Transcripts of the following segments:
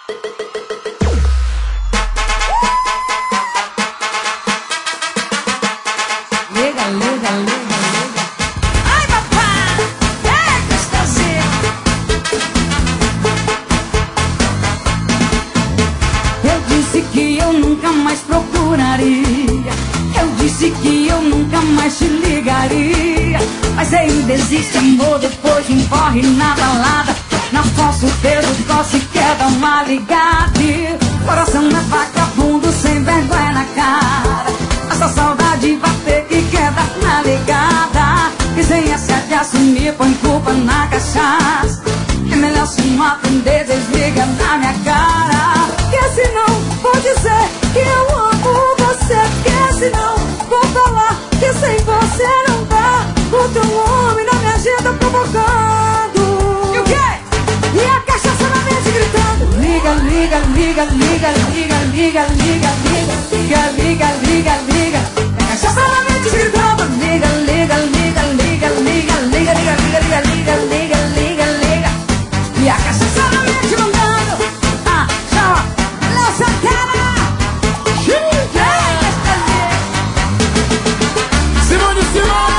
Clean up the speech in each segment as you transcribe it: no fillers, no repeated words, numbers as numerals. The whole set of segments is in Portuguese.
Liga, liga, liga, liga. Ai, papai, é gostosinho. Eu disse que eu nunca mais procuraria. Eu disse que eu nunca mais te ligaria. Mas ele desiste, amor, depois de um corre na balada. Na fossa o dedo tosse, quer dar uma ligada. Coração é vagabundo, sem vergonha na cara. Essa saudade bater que quer dar na ligada. E sem essa de assumir, põe culpa na cachaça. É melhor se não atender, desliga na minha cara. Que senão vou dizer que eu amo você. Que senão vou falar que sem você não dá. O teu nome na minha agenda provocando. E o quê? E a cachaça na mente gritando. Liga, liga, liga, liga, liga, liga, liga, liga, liga, liga, liga. E a cachaça na mente gritando. Liga, liga, liga, liga, liga, liga, liga, liga, liga, liga, liga, liga, liga. E a cachaça na mente mandando. Ah, chama, Léo Santana. Simone, Simone.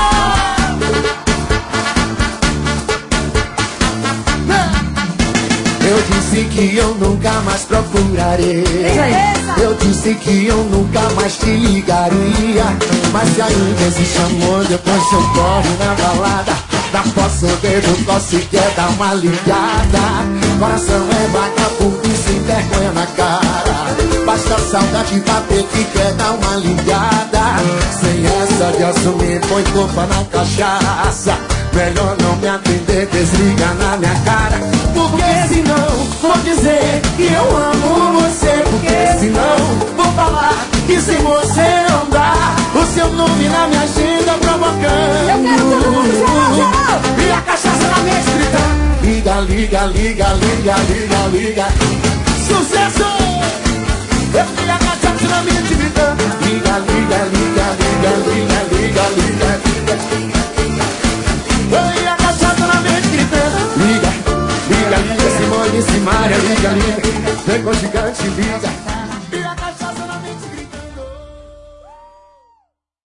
Eu disse que eu nunca mais procurarei. Eu disse que eu nunca mais te ligaria. Mas se ainda existe amor, depois eu corre na balada. Da poça o dedo tosse, quer dar uma ligada. Coração é vagabundo e sem vergonha na cara. Basta saudade bater que quer dar uma ligada. Sem essa de assumir, põe culpa na cachaça. Melhor não me atender, desliga na minha cara. Porque senão vou dizer que eu amo você. Porque senão vou falar que sem você não dá. O seu nome na minha agenda provocando. Eu quero todo mundo geral, geral. E a cachaça na mente gritando. Liga, liga, liga, liga, liga, liga. Sucesso! Eu vi a cachaça na mente gritando. Liga, liga, liga, liga, liga, liga, liga, liga. E a cachaça na mente gritando. Liga, liga, liga, Simone, Simária, liga, liga. Vem com o gigante, liga.